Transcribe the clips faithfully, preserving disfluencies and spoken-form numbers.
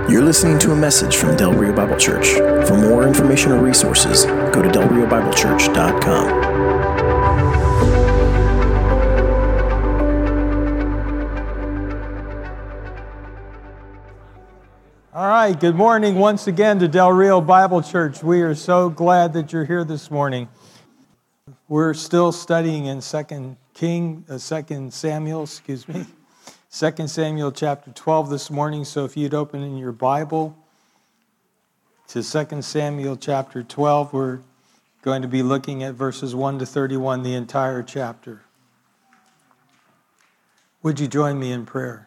You're listening to a message from Del Rio Bible Church. For more information or resources, go to del rio bible church dot com. All right, good morning once again to Del Rio Bible Church. We are so glad that you're here this morning. We're still studying in Second King, uh, Second Samuel, excuse me, Second Samuel chapter twelve this morning. So if you'd open in your Bible to Second Samuel chapter twelve, we're going to be looking at verses one to thirty-one, the entire chapter. Would you join me in prayer?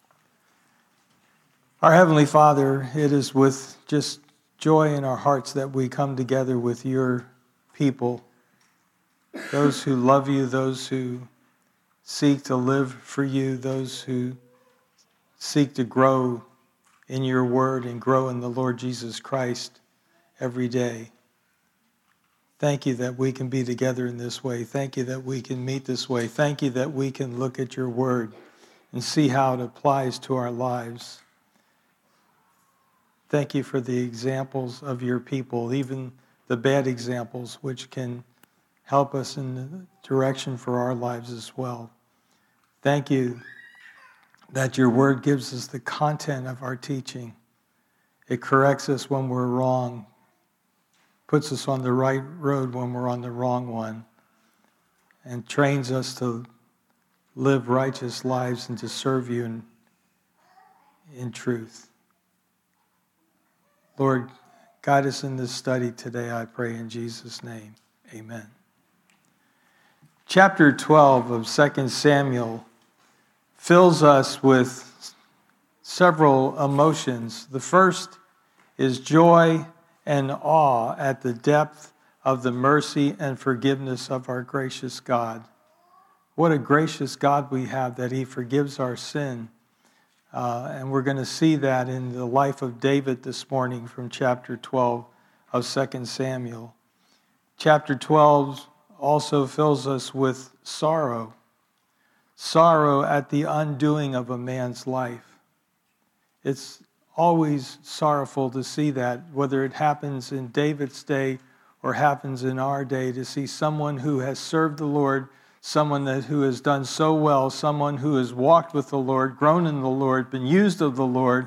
Our Heavenly Father, it is with just joy in our hearts that we come together with your people, those who love you, those who seek to live for you, those who seek to grow in your word and grow in the Lord Jesus Christ every day. Thank you that we can be together in this way. Thank you that we can meet this way. Thank you that we can look at your word and see how it applies to our lives. Thank you for the examples of your people, even the bad examples, which can help us in the direction for our lives as well. Thank you that your word gives us the content of our teaching. It corrects us when we're wrong, puts us on the right road when we're on the wrong one, and trains us to live righteous lives and to serve you in, in truth. Lord, guide us in this study today, I pray in Jesus' name. Amen. Chapter twelve of Second Samuel fills us with several emotions. The first is joy and awe at the depth of the mercy and forgiveness of our gracious God. What a gracious God we have, that he forgives our sin. Uh, and we're going to see that in the life of David this morning from chapter twelve of Second Samuel. Chapter twelve also fills us with sorrow. Sorrow at the undoing of a man's life. It's always sorrowful to see that, whether it happens in David's day or happens in our day, to see someone who has served the Lord, someone that who has done so well, someone who has walked with the Lord, grown in the Lord, been used of the Lord,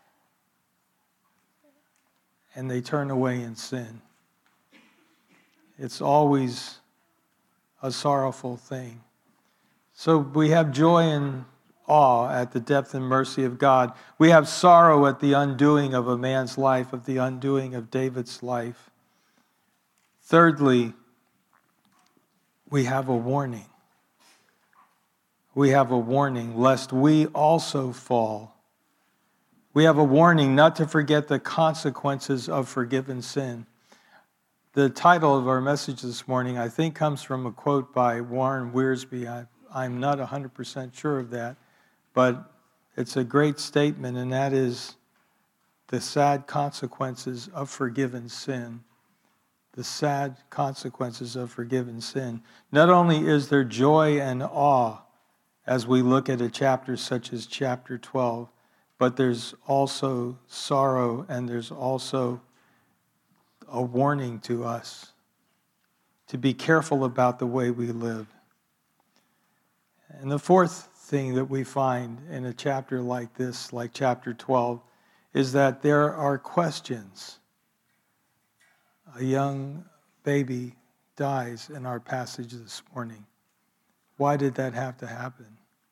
and they turn away in sin. It's always a sorrowful thing. So we have joy and awe at the depth and mercy of God. We have sorrow at the undoing of a man's life, of the undoing of David's life. Thirdly, we have a warning. We have a warning lest we also fall. We have a warning not to forget the consequences of forgiven sin. The title of our message this morning, I think, comes from a quote by Warren Wiersbe. I, I'm not one hundred percent sure of that, but it's a great statement, and that is the sad consequences of forgiven sin. The sad consequences of forgiven sin. Not only is there joy and awe as we look at a chapter such as chapter twelve, but there's also sorrow, and there's also a warning to us to be careful about the way we live. And the fourth thing that we find in a chapter like this, like chapter twelve, is that there are questions. A young baby dies in our passage this morning. Why did that have to happen?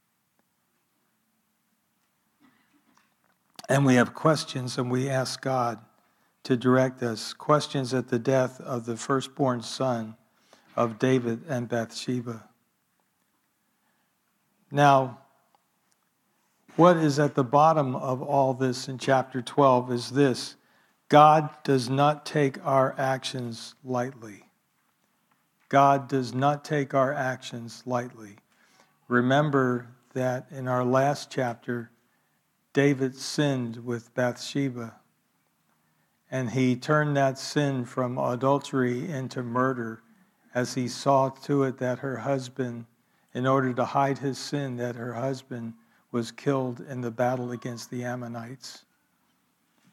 And we have questions, and we ask God to direct us. Questions at the death of the firstborn son of David and Bathsheba. Now, what is at the bottom of all this in chapter twelve is this: God does not take our actions lightly. God does not take our actions lightly. Remember that in our last chapter, David sinned with Bathsheba, and he turned that sin from adultery into murder as he saw to it that her husband, in order to hide his sin, that her husband was killed in the battle against the Ammonites.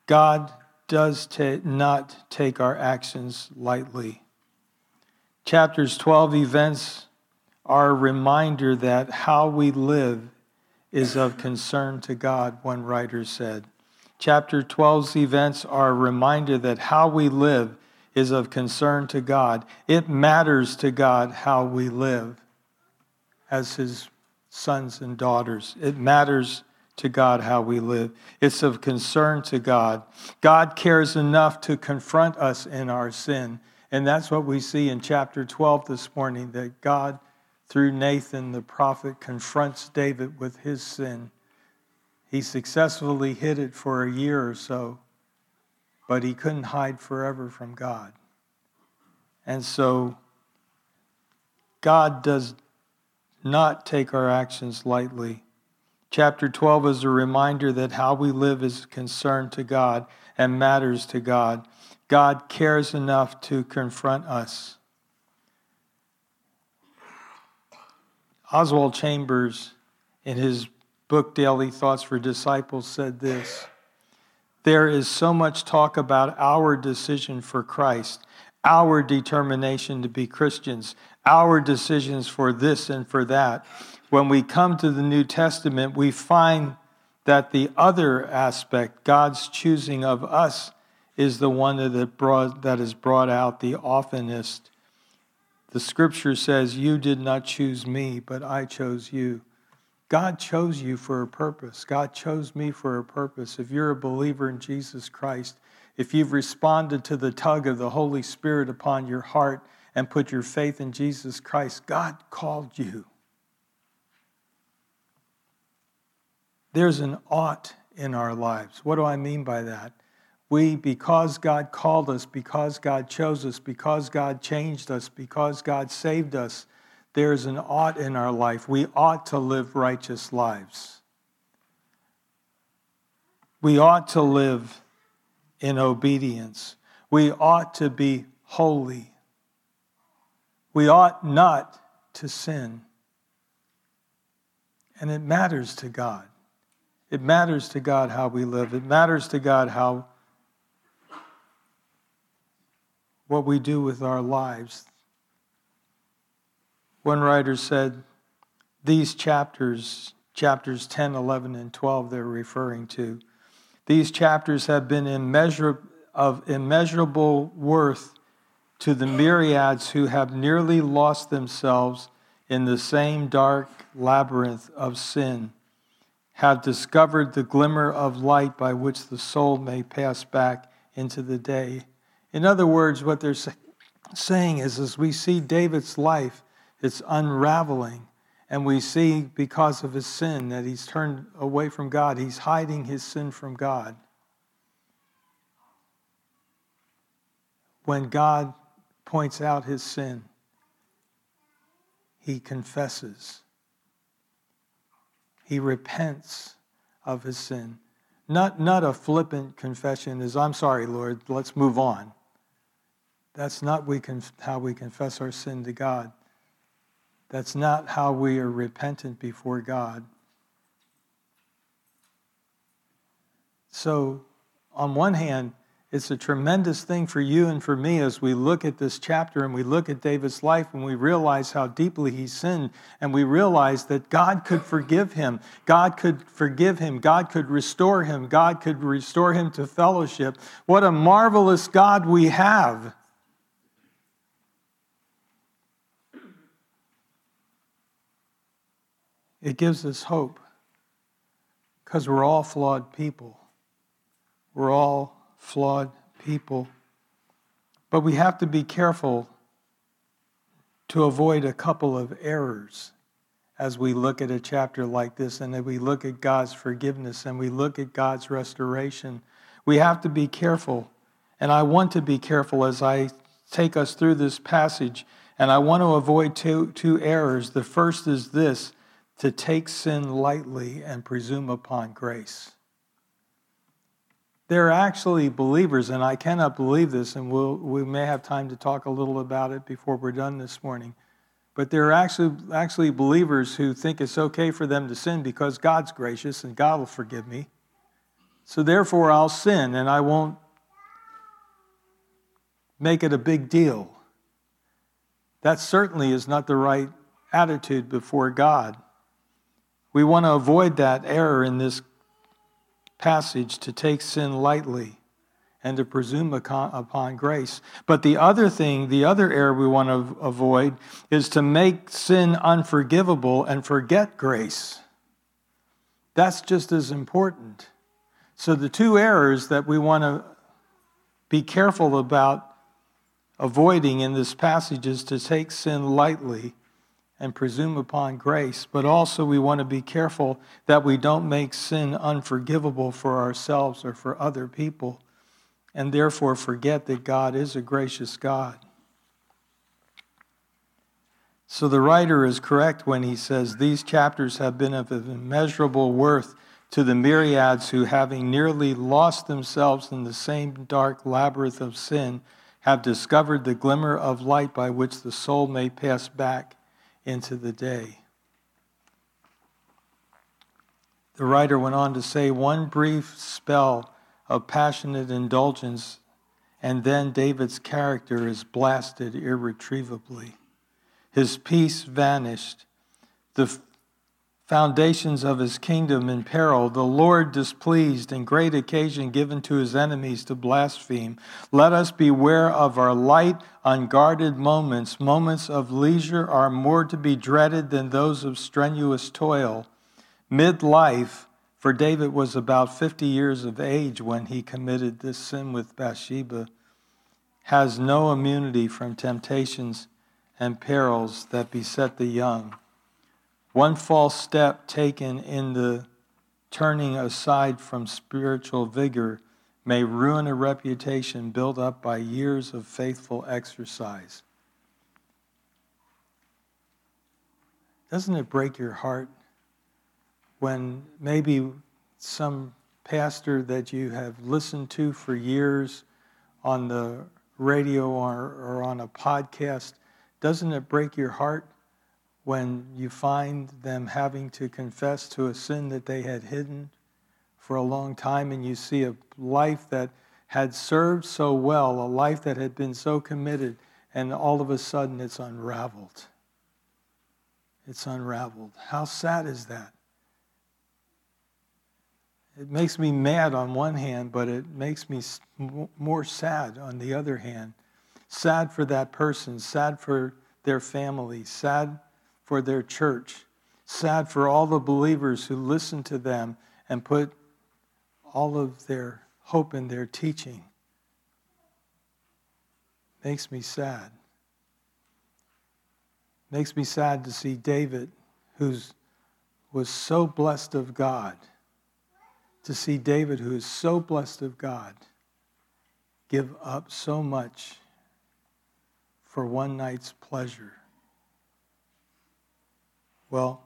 God does ta- not take our actions lightly. Chapters twelve events are a reminder that how we live is of concern to God, one writer said. Chapter twelve's events are a reminder that how we live is of concern to God. It matters to God how we live as his sons and daughters. It matters to God how we live. It's of concern to God. God cares enough to confront us in our sin. And that's what we see in chapter twelve this morning, that God, through Nathan the prophet, confronts David with his sin. He successfully hid it for a year or so, but he couldn't hide forever from God. And so God does not take our actions lightly. Chapter twelve is a reminder that how we live is concerned to God and matters to God. God cares enough to confront us. Oswald Chambers, in his book Daily Thoughts for Disciples, said this: there is so much talk about our decision for Christ, our determination to be Christians, our decisions for this and for that. When we come to the New Testament, we find that the other aspect, God's choosing of us, is the one that brought that is brought out the oftenest. The scripture says, "You did not choose me, but I chose you." God chose you for a purpose. God chose me for a purpose. If you're a believer in Jesus Christ, if you've responded to the tug of the Holy Spirit upon your heart and put your faith in Jesus Christ, God called you. There's an ought in our lives. What do I mean by that? We, because God called us, because God chose us, because God changed us, because God saved us, there's an ought in our life. We ought to live righteous lives. We ought to live in obedience. We ought to be holy. We ought not to sin. And it matters to God. It matters to God how we live. It matters to God how what we do with our lives. One writer said, these chapters, chapters ten, eleven, and twelve they're referring to, these chapters have been immeasur- of immeasurable worth to the myriads who have nearly lost themselves in the same dark labyrinth of sin, have discovered the glimmer of light by which the soul may pass back into the day. In other words, what they're say- saying is, as we see David's life, it's unraveling. And we see, because of his sin, that he's turned away from God. He's hiding his sin from God. When God points out his sin, he confesses. He repents of his sin. Not, not a flippant confession is, "I'm sorry, Lord, let's move on." That's not we conf- how we confess our sin to God. That's not how we are repentant before God. So, on one hand, it's a tremendous thing for you and for me as we look at this chapter and we look at David's life and we realize how deeply he sinned, and we realize that God could forgive him. God could forgive him. God could restore him. God could restore him to fellowship. What a marvelous God we have. It gives us hope because we're all flawed people. We're all flawed people. But we have to be careful to avoid a couple of errors as we look at a chapter like this and as we look at God's forgiveness and we look at God's restoration. We have to be careful. And I want to be careful as I take us through this passage. And I want to avoid two, two errors. The first is this: to take sin lightly and presume upon grace. There are actually believers, and I cannot believe this, and we'll, we may have time to talk a little about it before we're done this morning, but there are actually, actually believers who think it's okay for them to sin because God's gracious and God will forgive me. So therefore I'll sin and I won't make it a big deal. That certainly is not the right attitude before God. We want to avoid that error in this passage, to take sin lightly and to presume upon grace. But the other thing, the other error we want to avoid is to make sin unforgivable and forget grace. That's just as important. So the two errors that we want to be careful about avoiding in this passage is to take sin lightly and presume upon grace, but also we want to be careful that we don't make sin unforgivable for ourselves or for other people, and therefore forget that God is a gracious God. So the writer is correct when he says these chapters have been of immeasurable worth to the myriads who, having nearly lost themselves in the same dark labyrinth of sin, have discovered the glimmer of light by which the soul may pass back into the day. The writer went on to say, one brief spell of passionate indulgence, and then David's character is blasted irretrievably. His peace vanished. The foundations of his kingdom in peril, the Lord displeased, and great occasion given to his enemies to blaspheme. Let us beware of our light, unguarded moments. Moments of leisure are more to be dreaded than those of strenuous toil. Midlife, for David was about fifty years of age when he committed this sin with Bathsheba, has no immunity from temptations and perils that beset the young. One false step taken in the turning aside from spiritual vigor may ruin a reputation built up by years of faithful exercise. Doesn't it break your heart when maybe some pastor that you have listened to for years on the radio or, or on a podcast, doesn't it break your heart when you find them having to confess to a sin that they had hidden for a long time, and you see a life that had served so well, a life that had been so committed, and all of a sudden it's unraveled. It's unraveled. How sad is that? It makes me mad on one hand, but it makes me more sad on the other hand. Sad for that person, sad for their family, sad for their church, sad for all the believers who listen to them and put all of their hope in their teaching. Makes me sad. Makes me sad to see David, who was so blessed of God, to see David, who is so blessed of God, give up so much for one night's pleasure. Well,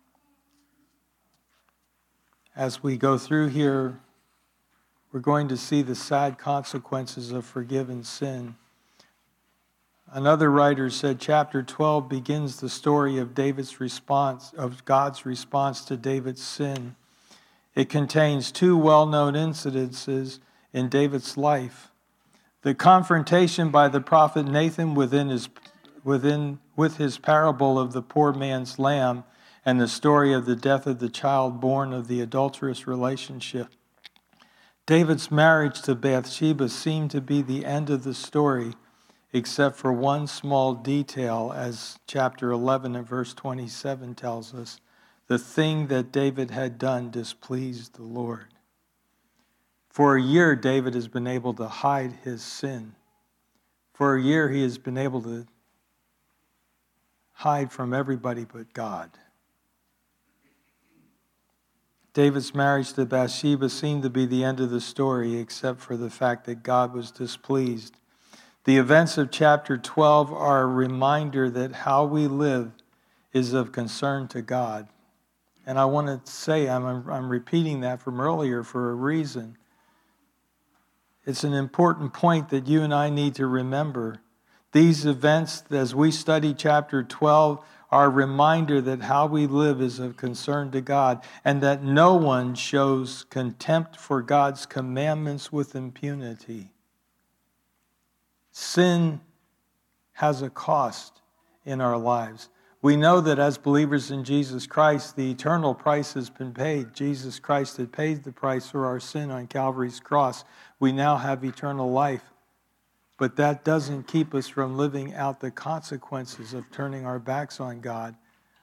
as we go through here, we're going to see the sad consequences of forgiven sin. Another writer said chapter twelve begins the story of David's response, of God's response to David's sin. It contains two well-known incidences in David's life. The confrontation by the prophet Nathan within his within with his parable of the poor man's lamb, and the story of the death of the child born of the adulterous relationship. David's marriage to Bathsheba seemed to be the end of the story, except for one small detail, as chapter eleven and verse twenty-seven tells us. The thing that David had done displeased the Lord. For a year, David has been able to hide his sin. For a year, he has been able to hide from everybody but God. David's marriage to Bathsheba seemed to be the end of the story, except for the fact that God was displeased. The events of chapter twelve are a reminder that how we live is of concern to God. And I want to say, I'm, I'm repeating that from earlier for a reason. It's an important point that you and I need to remember. These events, as we study chapter twelve, are a reminder that how we live is of concern to God, and that no one shows contempt for God's commandments with impunity. Sin has a cost in our lives. We know that as believers in Jesus Christ, the eternal price has been paid. Jesus Christ had paid the price for our sin on Calvary's cross. We now have eternal life. But that doesn't keep us from living out the consequences of turning our backs on God.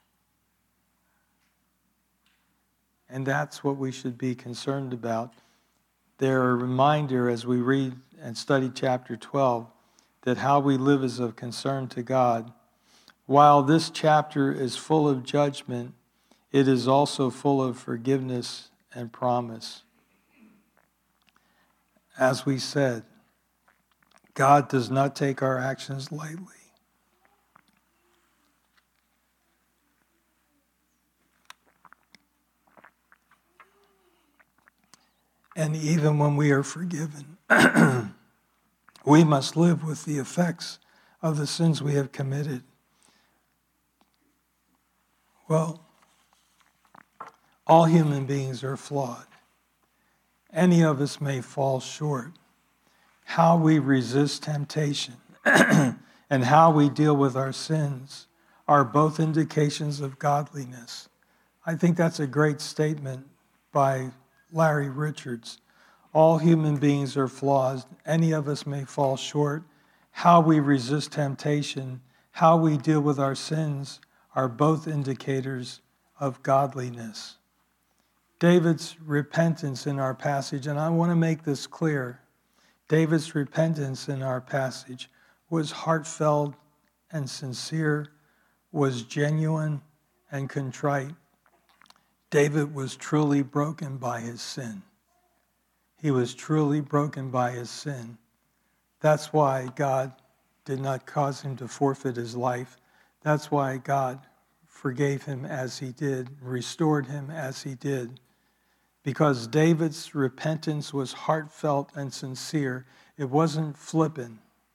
And that's what we should be concerned about. They're a reminder as we read and study chapter twelve that how we live is of concern to God. While this chapter is full of judgment, it is also full of forgiveness and promise. As we said, God does not take our actions lightly. And even when we are forgiven, we must live with the effects of the sins we have committed. Well, all human beings are flawed. Any of us may fall short. How we resist temptation and how we deal with our sins are both indications of godliness. I think that's a great statement by Larry Richards. All human beings are flawed. Any of us may fall short. How we resist temptation, how we deal with our sins are both indicators of godliness. David's repentance in our passage, and I want to make this clear, David's repentance in our passage was heartfelt and sincere, was genuine and contrite. David was truly broken by his sin. He was truly broken by his sin. That's why God did not cause him to forfeit his life. That's why God forgave him as he did, restored him as he did. Because David's repentance was heartfelt and sincere. It wasn't flippant,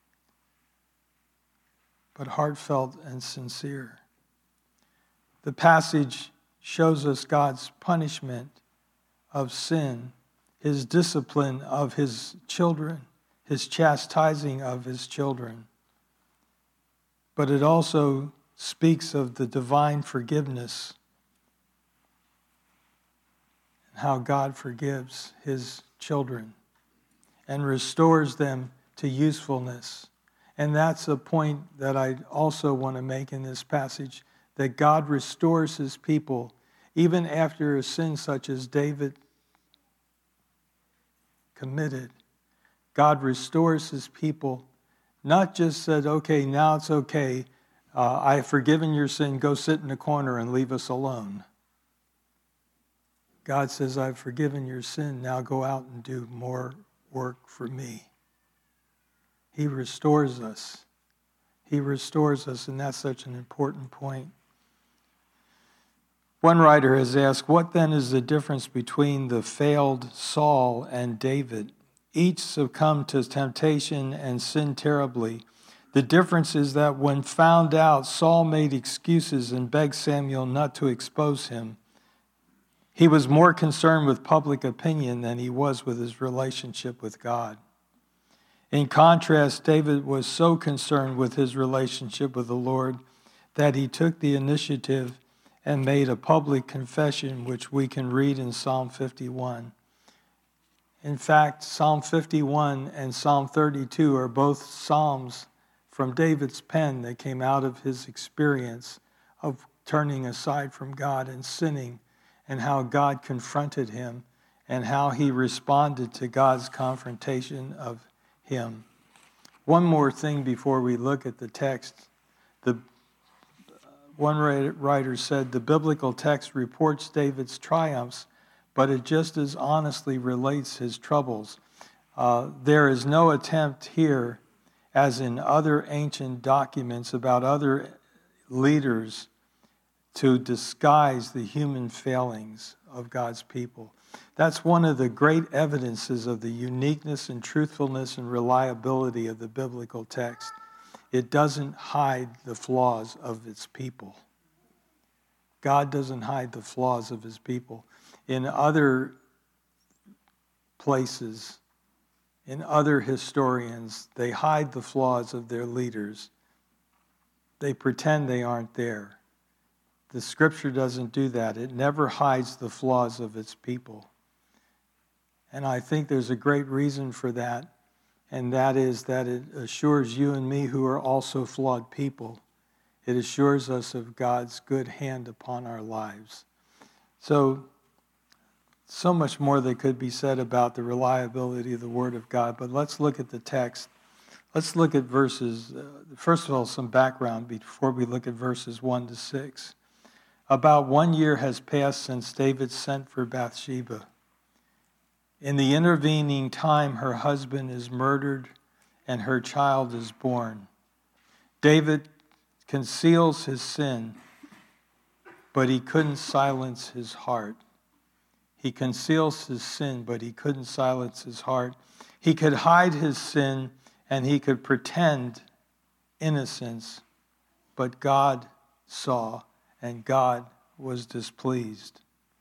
but heartfelt and sincere. The passage shows us God's punishment of sin, his discipline of his children, his chastising of his children. But it also speaks of the divine forgiveness, how God forgives his children and restores them to usefulness. And that's a point that I also want to make in this passage, that God restores his people even after a sin such as David committed. God restores his people, not just said, okay, now it's okay, uh, I have forgiven your sin, go sit in a corner and leave us alone. God says, I've forgiven your sin, now go out and do more work for me. He restores us. He restores us, and that's such an important point. One writer has asked, what then is the difference between the failed Saul and David? Each succumbed to temptation and sinned terribly. The difference is that when found out, Saul made excuses and begged Samuel not to expose him. He was more concerned with public opinion than he was with his relationship with God. In contrast, David was so concerned with his relationship with the Lord that he took the initiative and made a public confession, which we can read in Psalm fifty-one. In fact, Psalm fifty-one and Psalm thirty-two are both psalms from David's pen that came out of his experience of turning aside from God and sinning, and how God confronted him and how he responded to God's confrontation of him. One more thing before we look at the text. The one writer said the biblical text reports David's triumphs, but it just as honestly relates his troubles. Uh, there is no attempt here, as in other ancient documents about other leaders, to disguise the human failings of God's people. That's one of the great evidences of the uniqueness and truthfulness and reliability of the biblical text. It doesn't hide the flaws of its people. God doesn't hide the flaws of his people. In other places, in other historians, they hide the flaws of their leaders. They pretend they aren't there. The scripture doesn't do that. It never hides the flaws of its people. And I think there's a great reason for that, and that is that it assures you and me, who are also flawed people, it assures us of God's good hand upon our lives. So, so much more that could be said about the reliability of the Word of God, but let's look at the text. Let's look at verses, uh, first of all, some background before we look at verses one to six. About one year has passed since David sent for Bathsheba. In the intervening time, her husband is murdered and her child is born. David conceals his sin, but he couldn't silence his heart. He conceals his sin, but he couldn't silence his heart. He could hide his sin and he could pretend innocence, but God saw and God was displeased.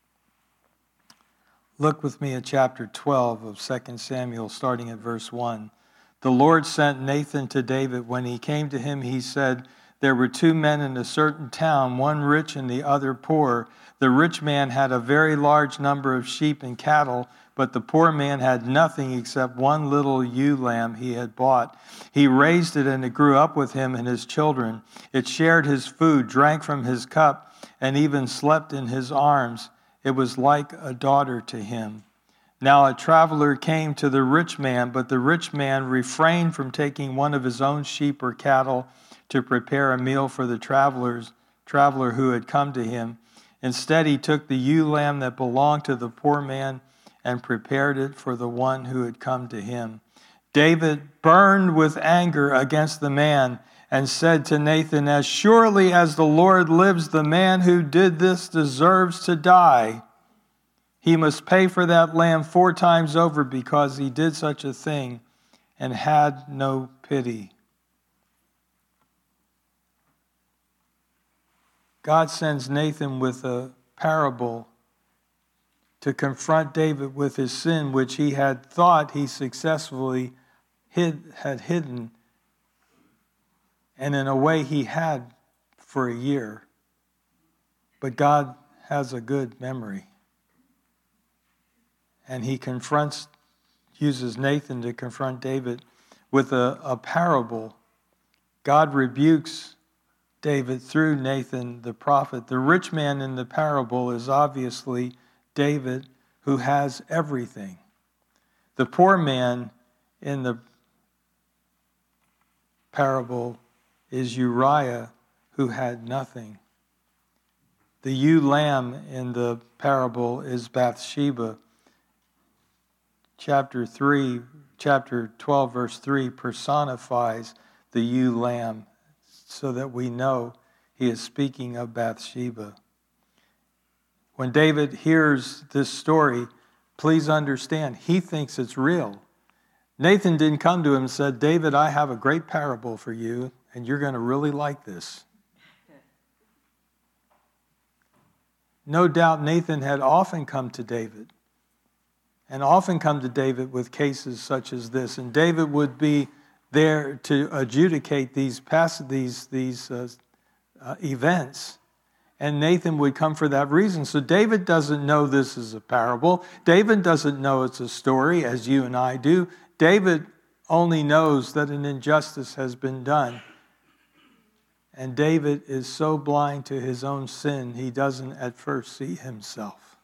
Look with me at chapter twelve of Second Samuel, starting at verse one. The Lord sent Nathan to David. When he came to him, he said, there were two men in a certain town, one rich and the other poor. The rich man had a very large number of sheep and cattle, but the poor man had nothing except one little ewe lamb he had bought. He raised it, and it grew up with him and his children. It shared his food, drank from his cup, and even slept in his arms. It was like a daughter to him. Now a traveler came to the rich man, but the rich man refrained from taking one of his own sheep or cattle to prepare a meal for the travelers, traveler who had come to him. Instead, he took the ewe lamb that belonged to the poor man and prepared it for the one who had come to him. David burned with anger against the man and said to Nathan, as surely as the Lord lives, the man who did this deserves to die. He must pay for that lamb four times over because he did such a thing and had no pity. God sends Nathan with a parable to confront David with his sin, which he had thought he successfully hid, had hidden, and in a way he had for a year. But God has a good memory. And he confronts, uses Nathan to confront David with a, a parable. God rebukes David through Nathan the prophet. The rich man in the parable is obviously David, who has everything. The poor man in the parable is Uriah, who had nothing. The ewe lamb in the parable is Bathsheba. Chapter three, chapter twelve, verse three personifies the ewe lamb, so that we know he is speaking of Bathsheba. When David hears this story, please understand, he thinks it's real. Nathan didn't come to him and said, David, I have a great parable for you, and you're going to really like this. No doubt Nathan had often come to David, and often come to David with cases such as this, and David would be there to adjudicate these past, these, these uh, uh, events. And Nathan would come for that reason. So David doesn't know this is a parable. David doesn't know it's a story, as you and I do. David only knows that an injustice has been done. And David is so blind to his own sin, he doesn't at first see himself.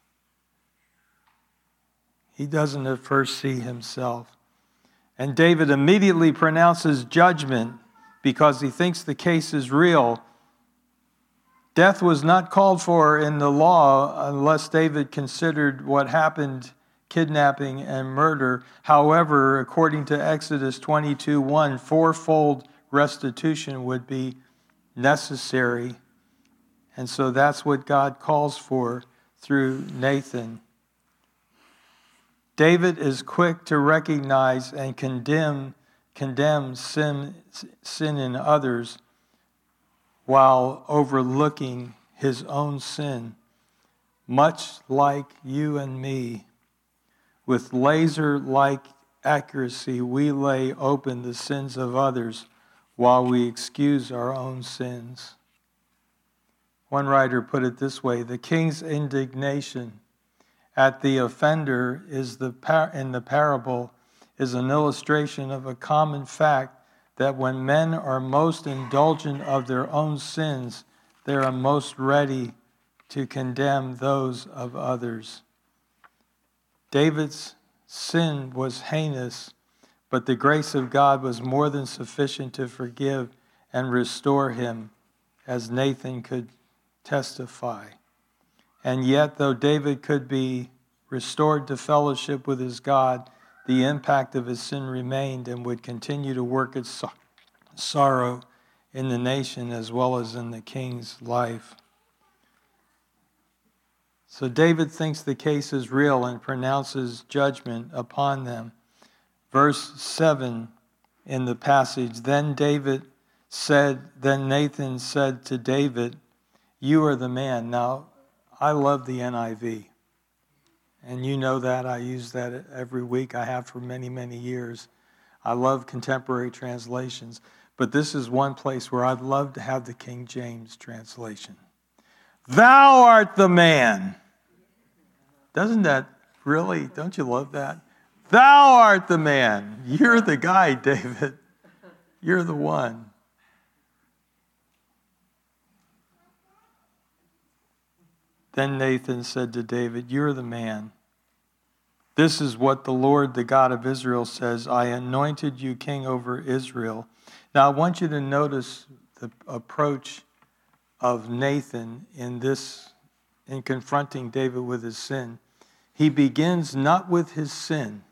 He doesn't at first see himself. And David immediately pronounces judgment because he thinks the case is real. Death was not called for in the law unless David considered what happened, kidnapping and murder. However, according to Exodus twenty-two one, fourfold restitution would be necessary. And so that's what God calls for through Nathan. David is quick to recognize and condemn, condemn sin, sin in others while overlooking his own sin, much like you and me. With laser-like accuracy, we lay open the sins of others while we excuse our own sins. One writer put it this way: the king's indignation at the offender is the par- in the parable is an illustration of a common fact that when men are most indulgent of their own sins, they are most ready to condemn those of others. David's sin was heinous, but the grace of God was more than sufficient to forgive and restore him, as Nathan could testify. And yet, though David could be restored to fellowship with his God, the impact of his sin remained and would continue to work its so- sorrow in the nation as well as in the king's life. So David thinks the case is real and pronounces judgment upon them. Verse seven in the passage, then David said, then Nathan said to David, you are the man. Now, I love the N I V. And you know that. I use that every week. I have for many, many years. I love contemporary translations. But this is one place where I'd love to have the King James translation. Thou art the man. Doesn't that really, don't you love that? Thou art the man. You're the guy, David. You're the one. Then Nathan said to David, you're the man. This is what the Lord, the God of Israel, says. I anointed you king over Israel. Now, I want you to notice the approach of Nathan in this, in confronting David with his sin. He begins not with his sin.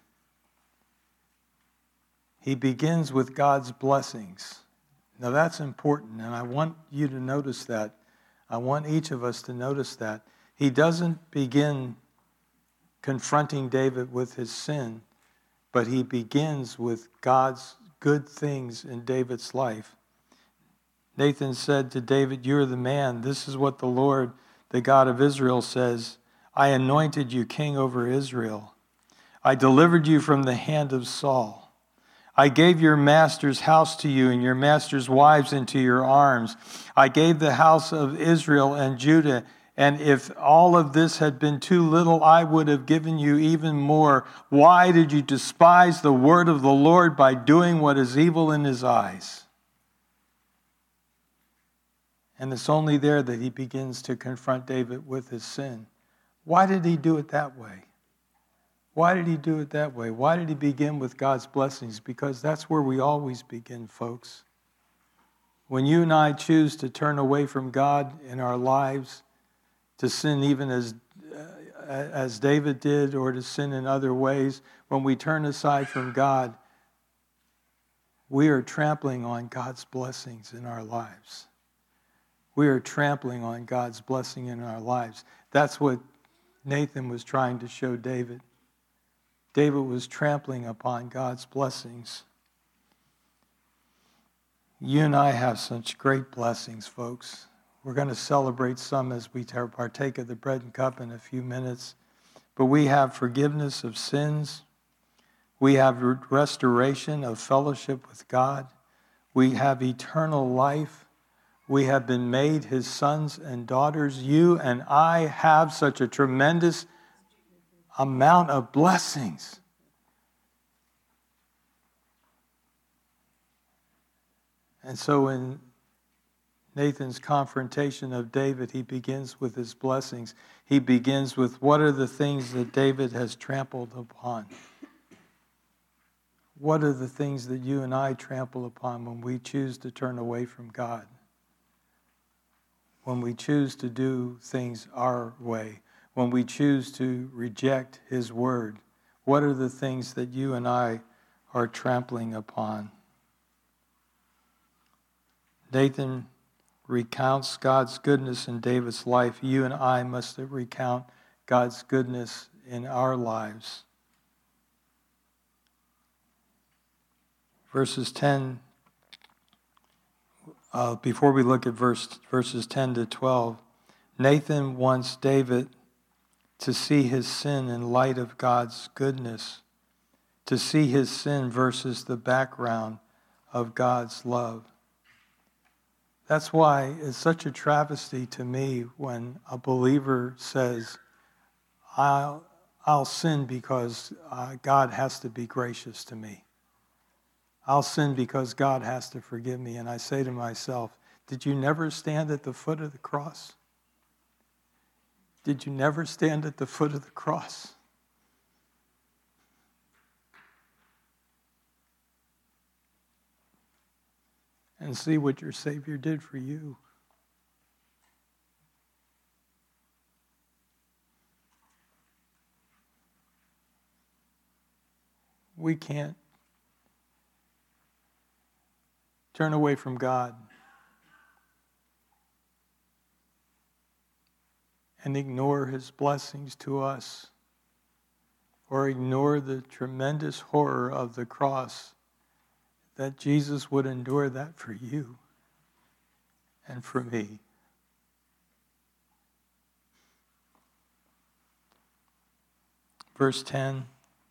He begins with God's blessings. Now, that's important, and I want you to notice that. I want each of us to notice that. He doesn't begin confronting David with his sin, but he begins with God's good things in David's life. Nathan said to David, you're the man. This is what the Lord, the God of Israel, says. I anointed you king over Israel. I delivered you from the hand of Saul. I gave your master's house to you and your master's wives into your arms. I gave the house of Israel and Judah, and if all of this had been too little, I would have given you even more. Why did you despise the word of the Lord by doing what is evil in his eyes? And it's only there that he begins to confront David with his sin. Why did he do it that way? Why did he do it that way? Why did he begin with God's blessings? Because that's where we always begin, folks. When you and I choose to turn away from God in our lives, to sin even as, uh, as David did, or to sin in other ways, when we turn aside from God, we are trampling on God's blessings in our lives. We are trampling on God's blessing in our lives. That's what Nathan was trying to show David. David was trampling upon God's blessings. You and I have such great blessings, folks. We're going to celebrate some as we partake of the bread and cup in a few minutes. But we have forgiveness of sins. We have restoration of fellowship with God. We have eternal life. We have been made his sons and daughters. You and I have such a tremendous amount of blessings. And so in Nathan's confrontation of David, he begins with his blessings. He begins with what are the things that David has trampled upon? What are the things that you and I trample upon when we choose to turn away from God? When we choose to do things our way? When we choose to reject his word? What are the things that you and I are trampling upon? Nathan recounts God's goodness in David's life. You and I must recount God's goodness in our lives. Verses ten, uh, before we look at verse, verses ten to twelve, Nathan wants David to see his sin in light of God's goodness, to see his sin versus the background of God's love. That's why it's such a travesty to me when a believer says, I'll, I'll sin because uh, God has to be gracious to me. I'll sin because God has to forgive me. And I say to myself, did you never stand at the foot of the cross? Did you never stand at the foot of the cross? And see what your Savior did for you. We can't turn away from God and ignore his blessings to us, or ignore the tremendous horror of the cross, that Jesus would endure that for you and for me. Verse ten.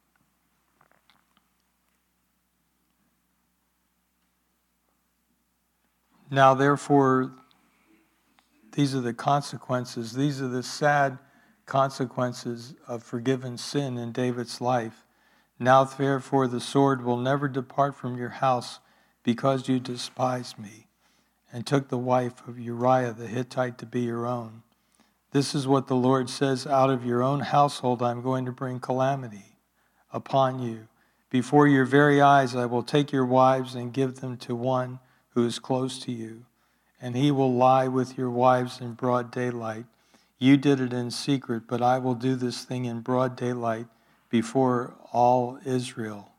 Now therefore, these are the consequences. These are the sad consequences of forgiven sin in David's life. Now therefore the sword will never depart from your house, because you despised me, and took the wife of Uriah the Hittite to be your own. This is what the Lord says, out of your own household I am going to bring calamity upon you. Before your very eyes I will take your wives and give them to one who is close to you, and he will lie with your wives in broad daylight. You did it in secret, but I will do this thing in broad daylight before all Israel.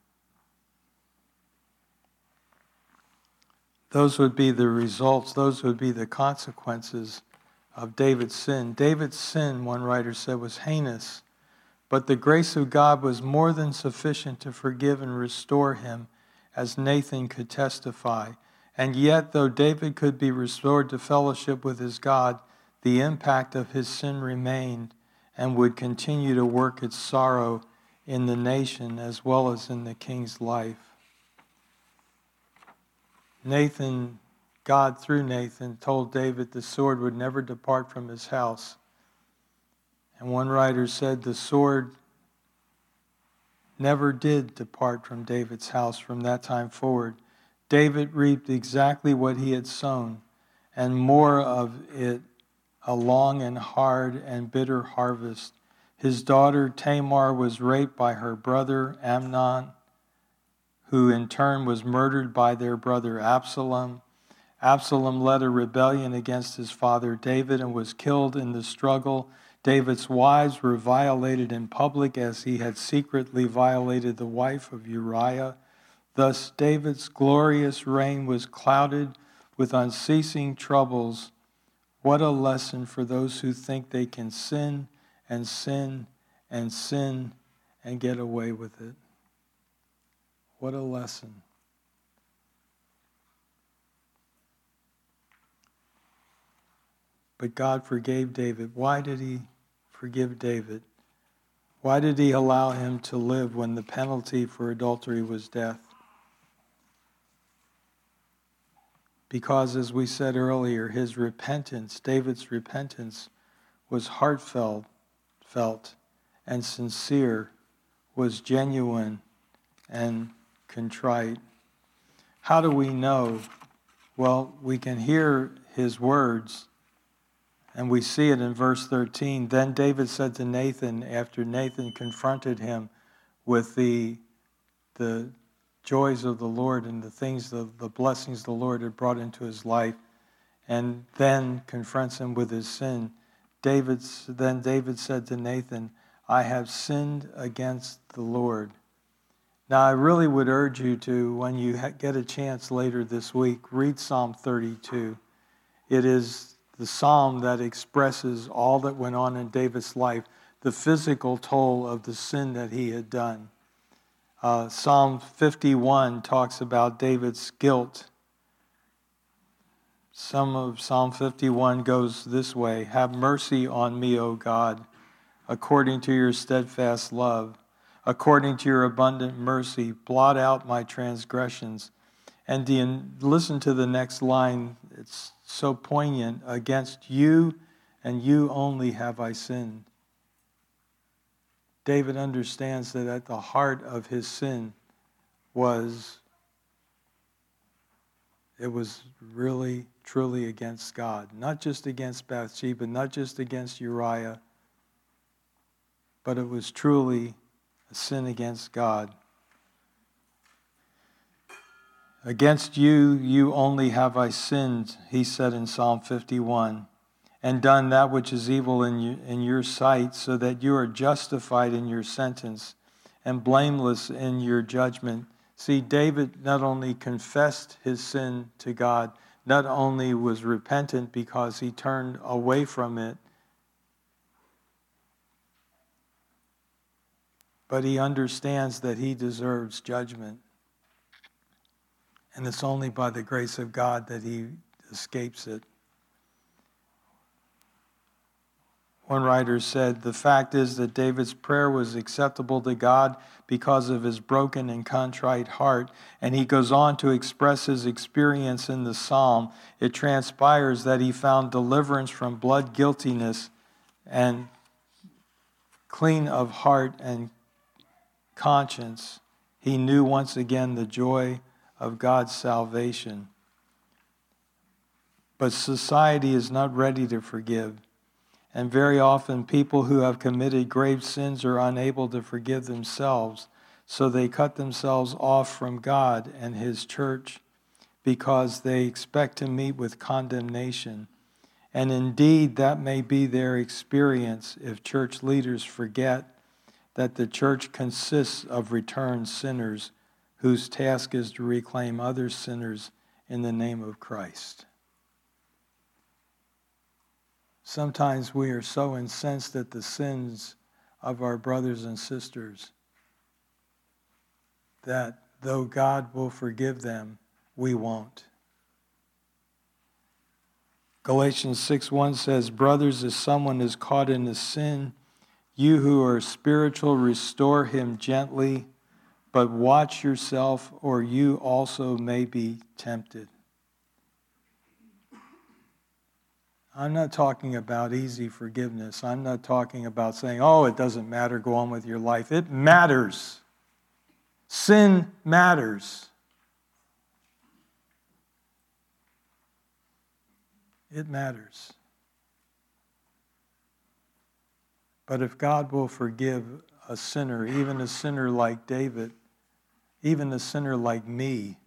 Those would be the results, those would be the consequences of David's sin. David's sin, one writer said, was heinous, but the grace of God was more than sufficient to forgive and restore him, as Nathan could testify. And yet, though David could be restored to fellowship with his God, the impact of his sin remained and would continue to work its sorrow in the nation as well as in the king's life. Nathan, God through Nathan, told David the sword would never depart from his house. And one writer said the sword never did depart from David's house from that time forward. David reaped exactly what he had sown, and more of it, a long and hard and bitter harvest. His daughter Tamar was raped by her brother Amnon, who in turn was murdered by their brother Absalom. Absalom led a rebellion against his father David and was killed in the struggle. David's wives were violated in public as he had secretly violated the wife of Uriah. Thus, David's glorious reign was clouded with unceasing troubles. What a lesson for those who think they can sin and sin and sin and get away with it. What a lesson. But God forgave David. Why did he forgive David? Why did he allow him to live when the penalty for adultery was death? Because, as we said earlier, his repentance, David's repentance, was heartfelt felt and sincere, was genuine and contrite. How do we know? Well, we can hear his words, and we see it in verse thirteen. Then David said to Nathan, after Nathan confronted him with the the joys of the Lord and the things, the, the blessings the Lord had brought into his life, and then confronts him with his sin. David's, then David said to Nathan, I have sinned against the Lord. Now, I really would urge you to, when you get a chance later this week, read Psalm thirty-two. It is the psalm that expresses all that went on in David's life, the physical toll of the sin that he had done. Uh, Psalm fifty-one talks about David's guilt. Some of Psalm fifty-one goes this way: have mercy on me, O God, according to your steadfast love. According to your abundant mercy, blot out my transgressions. And the, listen to the next line. It's so poignant. Against you and you only have I sinned. David understands that at the heart of his sin was, it was really, truly against God. Not just against Bathsheba, not just against Uriah, but it was truly a sin against God. Against you, you only have I sinned, he said in Psalm fifty-one, and done that which is evil in, you, in your sight, so that you are justified in your sentence and blameless in your judgment. See, David not only confessed his sin to God, not only was repentant because he turned away from it, but he understands that he deserves judgment. And it's only by the grace of God that he escapes it. One writer said, the fact is that David's prayer was acceptable to God because of his broken and contrite heart. And he goes on to express his experience in the psalm. It transpires that he found deliverance from blood guiltiness and clean of heart and conscience. He knew once again the joy of God's salvation. But society is not ready to forgive. And very often people who have committed grave sins are unable to forgive themselves, so they cut themselves off from God and his church because they expect to meet with condemnation. And indeed, that may be their experience if church leaders forget that the church consists of returned sinners whose task is to reclaim other sinners in the name of Christ. Sometimes we are so incensed at the sins of our brothers and sisters that though God will forgive them, we won't. Galatians six one says, brothers, if someone is caught in a sin, you who are spiritual, restore him gently, but watch yourself, or you also may be tempted. I'm not talking about easy forgiveness. I'm not talking about saying, oh, it doesn't matter, go on with your life. It matters. Sin matters. It matters. But if God will forgive a sinner, even a sinner like David, even a sinner like me,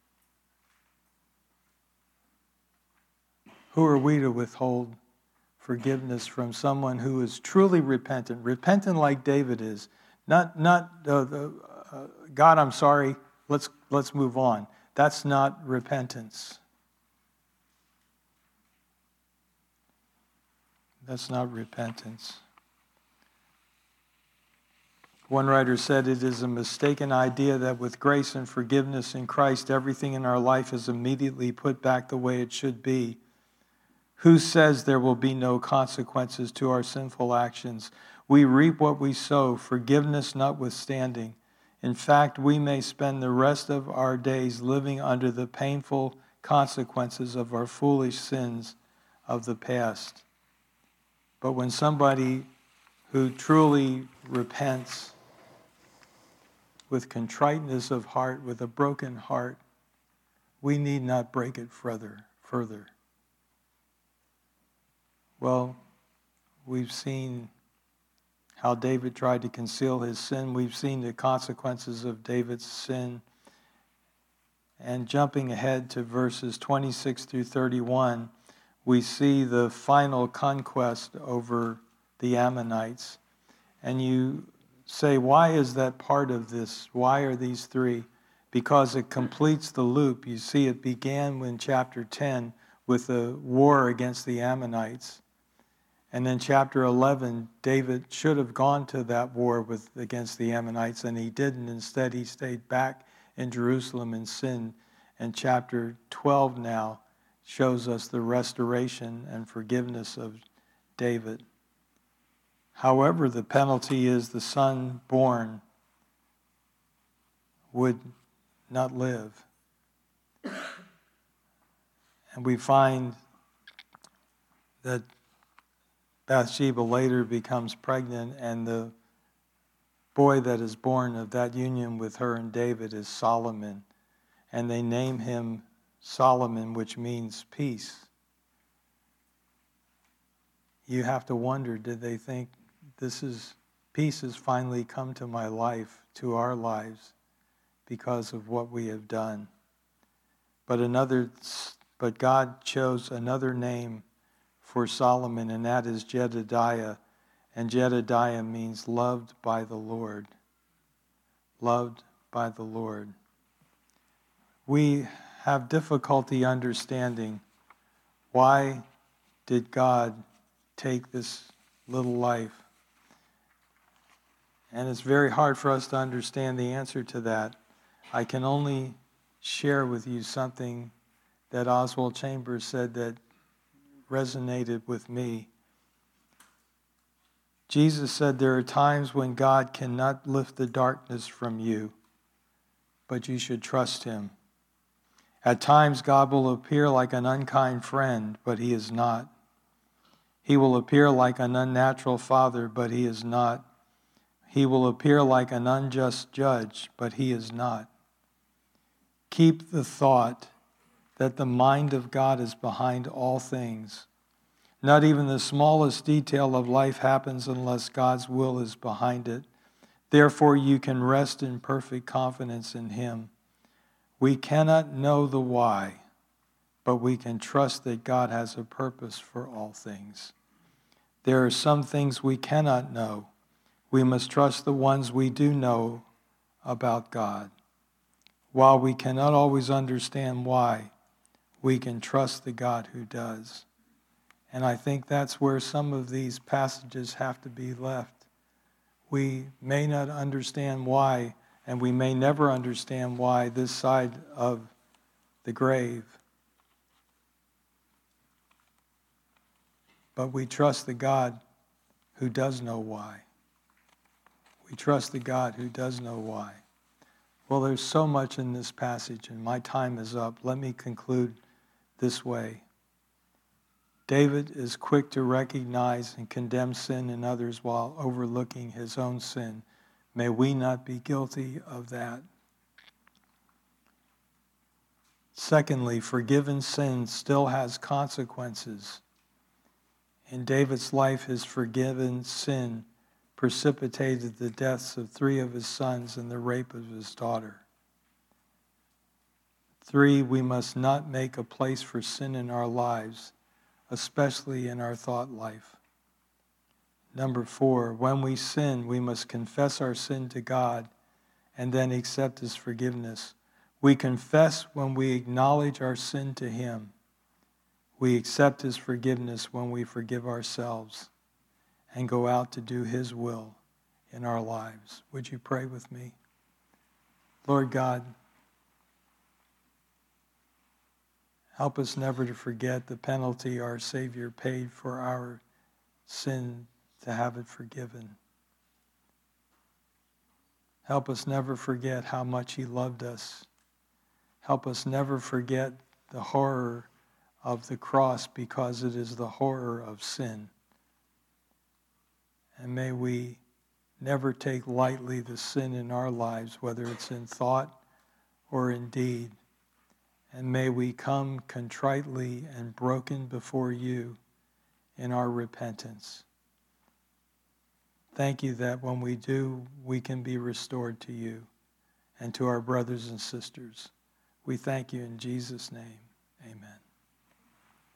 who are we to withhold forgiveness from someone who is truly repentant? Repentant like David is. Not, not uh, the, uh, God, I'm sorry, let's, let's move on. That's not repentance. That's not repentance. One writer said it is a mistaken idea that with grace and forgiveness in Christ, everything in our life is immediately put back the way it should be. Who says there will be no consequences to our sinful actions? We reap what we sow, forgiveness notwithstanding. In fact, we may spend the rest of our days living under the painful consequences of our foolish sins of the past. But when somebody who truly repents with contriteness of heart, with a broken heart, we need not break it further. further. Well, we've seen how David tried to conceal his sin. We've seen the consequences of David's sin. And jumping ahead to verses twenty-six through thirty-one, we see the final conquest over the Ammonites. And you say, why is that part of this? Why are these three? Because it completes the loop. You see, it began in chapter ten with the war against the Ammonites. And then chapter eleven, David should have gone to that war with against the Ammonites, and he didn't. Instead, he stayed back in Jerusalem and sinned. And chapter twelve now, shows us the restoration and forgiveness of David. However, the penalty is the son born would not live. And we find that Bathsheba later becomes pregnant, and the boy that is born of that union with her and David is Solomon. And they name him Solomon, which means peace. You have to wonder, did they think this is peace has finally come to my life, to our lives, because of what we have done? But another, but God chose another name for Solomon, and that is Jedediah. And Jedediah means loved by the Lord. Loved by the Lord. We have difficulty understanding why did God take this little life. And it's very hard for us to understand the answer to that. I can only share with you something that Oswald Chambers said that resonated with me. Jesus said there are times when God cannot lift the darkness from you, but you should trust him. At times God will appear like an unkind friend, but he is not. He will appear like an unnatural father, but he is not. He will appear like an unjust judge, but he is not. Keep the thought that the mind of God is behind all things. Not even the smallest detail of life happens unless God's will is behind it. Therefore, you can rest in perfect confidence in him. We cannot know the why, but we can trust that God has a purpose for all things. There are some things we cannot know. We must trust the ones we do know about God. While we cannot always understand why, we can trust the God who does. And I think that's where some of these passages have to be left. We may not understand why, and we may never understand why this side of the grave. But we trust the God who does know why. We trust the God who does know why. Well, there's so much in this passage, and my time is up. Let me conclude this way. David is quick to recognize and condemn sin in others while overlooking his own sin. May we not be guilty of that. Secondly, forgiven sin still has consequences. In David's life, his forgiven sin precipitated the deaths of three of his sons and the rape of his daughter. Three, we must not make a place for sin in our lives, especially in our thought life. Number four, when we sin, we must confess our sin to God and then accept his forgiveness. We confess when we acknowledge our sin to him. We accept his forgiveness when we forgive ourselves and go out to do his will in our lives. Would you pray with me? Lord God, help us never to forget the penalty our Savior paid for our sin to have it forgiven. Help us never forget how much he loved us. Help us never forget the horror of the cross, because it is the horror of sin. And may we never take lightly the sin in our lives, whether it's in thought or in deed. And may we come contritely and broken before you in our repentance. Thank you that when we do, we can be restored to you and to our brothers and sisters. We thank you in Jesus' name. Amen.